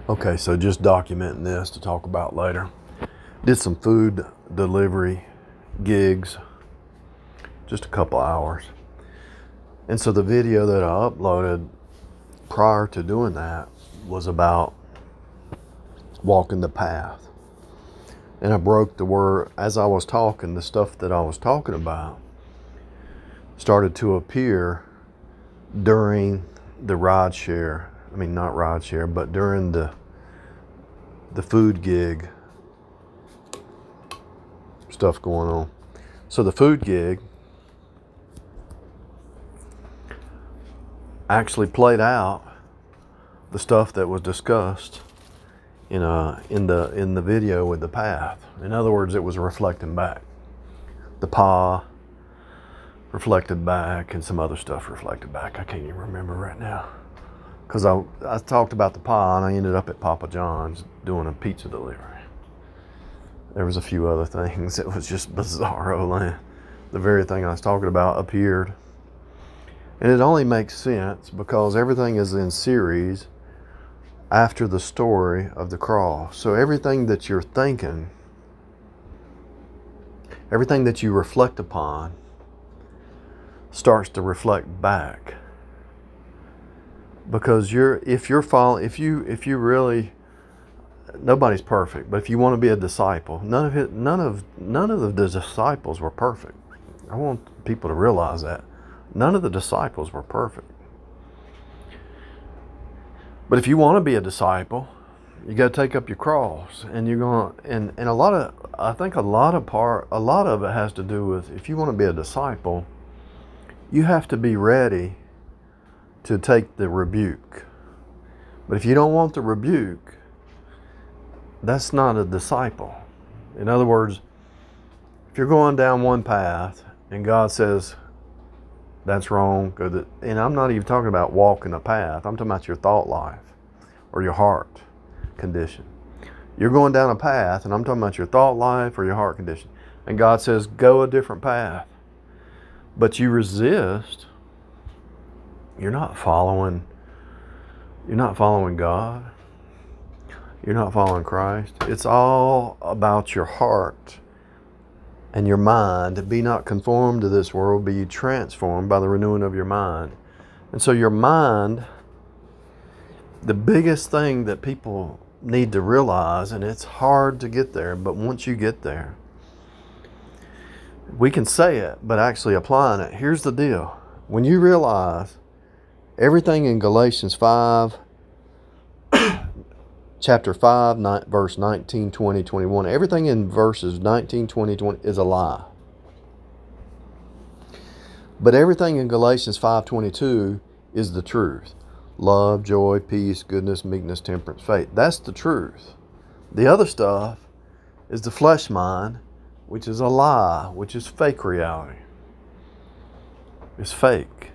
Okay, so just documenting this to talk about later. Did some food delivery gigs, just a couple hours. And so the video that I uploaded prior to doing that was about walking the path. And I broke the word as I was talking, the stuff that I was talking about started to appear during the ride share. I mean, not ride share, but during the food gig stuff going on. So the food gig actually played out the stuff that was discussed in the video with the path. In other words, it was reflecting back. The pa reflected back and some other stuff reflected back. I can't even remember right now. Because I talked about the pa and I ended up at Papa John's doing a pizza delivery. There was a few other things. It was just bizarro land. The very thing I was talking about appeared. And it only makes sense because everything is in series after the story of the cross. So everything that you're thinking, everything that you reflect upon starts to reflect back. Because if you really, nobody's perfect, but if you want to be a disciple, none of the disciples were perfect. I want people to realize that. None of the disciples were perfect. But if you want to be a disciple, you got to take up your cross, and you're going to, and I think a lot of it has to do with, if you want to be a disciple, you have to be ready to take the rebuke. But if you don't want the rebuke, that's not a disciple. In other words, if you're going down one path and God says, that's wrong, and I'm not even talking about walking a path, I'm talking about your thought life or your heart condition. You're going down a path and I'm talking about your thought life or your heart condition. And God says, go a different path. But you resist, you're not following God. You're not following Christ. It's all about your heart and your mind. Be not conformed to this world, be ye transformed by the renewing of your mind. And so your mind, the biggest thing that people need to realize, and it's hard to get there, but once you get there, we can say it, but actually applying it. Here's the deal. When you realize everything in Galatians 5, chapter 5, verse 19, 20, 21, everything in verses 19, 20, 20 is a lie. But everything in Galatians 5:22 is the truth. Love, joy, peace, goodness, meekness, temperance, faith. That's the truth. The other stuff is the flesh mind, which is a lie, which is fake reality. It's fake.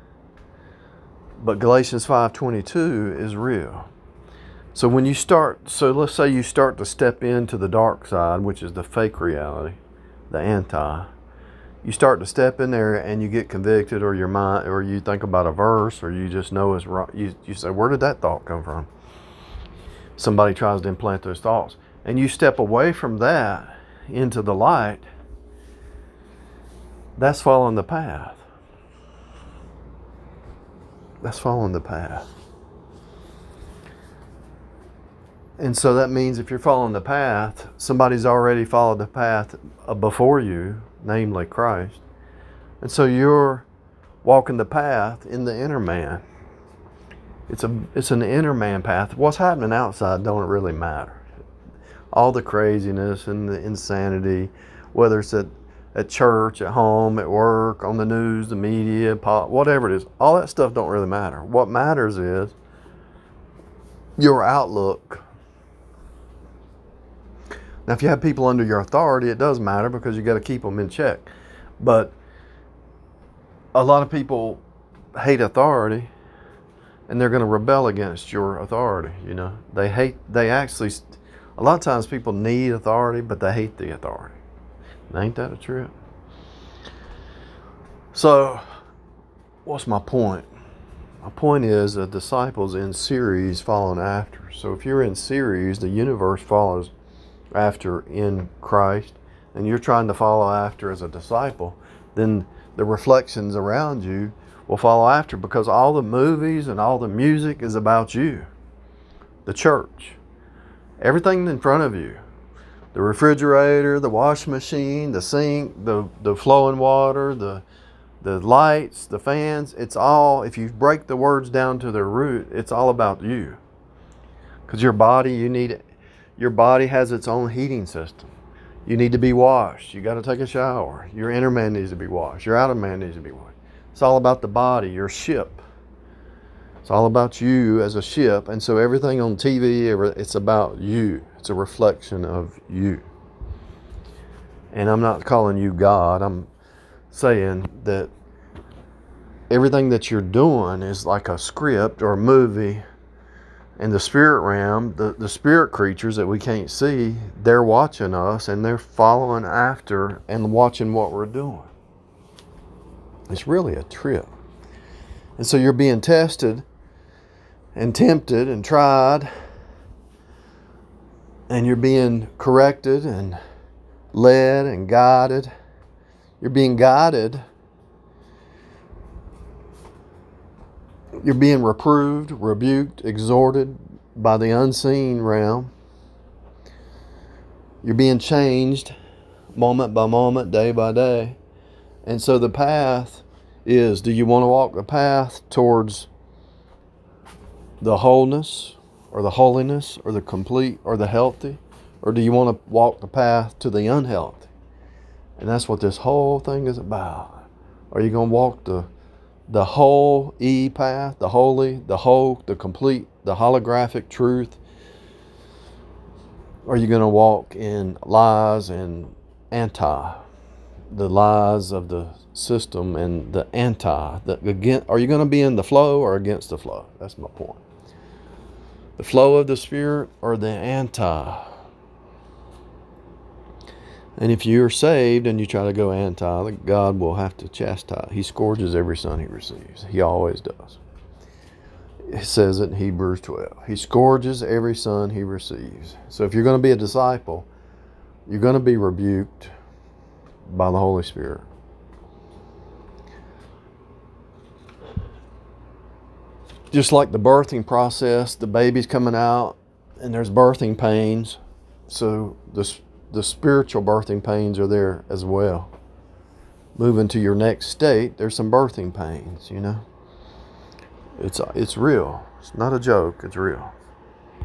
But Galatians 5:22 is real. So let's say you start to step into the dark side, which is the fake reality, the anti. You start to step in there and you get convicted, or your mind, or you think about a verse, or you just know it's wrong. You say, where did that thought come from? Somebody tries to implant those thoughts. And you step away from that into the light. That's following the path. That's following the path. And so that means if you're following the path, somebody's already followed the path before you, namely Christ. And so you're walking the path in the inner man. It's an inner man path. What's happening outside don't really matter. All the craziness and the insanity, whether it's at church, at home, at work, on the news, the media, whatever it is, all that stuff don't really matter. What matters is your outlook. Now, if you have people under your authority, it does matter because you got to keep them in check. But a lot of people hate authority, and they're going to rebel against your authority. You know, a lot of times people need authority, but they hate the authority. Ain't that a trip? So, what's my point? My point is a disciple's in series following after. So if you're in series, the universe follows after in Christ, and you're trying to follow after as a disciple, then the reflections around you will follow after, because all the movies and all the music is about you, the church. Everything in front of you, the refrigerator, the washing machine, the sink, the flowing water, the lights, the fans, it's all, if you break the words down to their root, it's all about you. Because your body, your body has its own heating system. You need to be washed. You got to take a shower. Your inner man needs to be washed. Your outer man needs to be washed. It's all about the body, your ship. It's all about you as a ship. And so everything on TV, it's about you. It's a reflection of you. And I'm not calling you God. I'm saying that everything that you're doing is like a script or a movie. And the spirit realm, the spirit creatures that we can't see, they're watching us and they're following after and watching what we're doing. It's really a trip. And so you're being tested and tempted and tried, and you're being corrected and led and guided. You're being guided. You're being reproved, rebuked, exhorted by the unseen realm. You're being changed moment by moment, day by day. And so the path is, do you want to walk the path towards the wholeness or the holiness or the complete or the healthy? Or do you want to walk the path to the unhealthy? And that's what this whole thing is about. Are you going to walk the whole E path, the holy, the whole, the complete, the holographic truth? Or are you going to walk in lies and the lies of the system and the are you going to be in the flow or against the flow? That's my point. The flow of the Spirit or the anti. And if you're saved and you try to go anti, God will have to chastise. He scourges every son he receives. He always does. It says it in Hebrews 12. He scourges every son he receives. So if you're going to be a disciple, you're going to be rebuked by the Holy Spirit. Just like the birthing process, the baby's coming out and there's birthing pains. So the spiritual birthing pains are there as well. Moving to your next state, there's some birthing pains, you know. It's real. It's not a joke, it's real.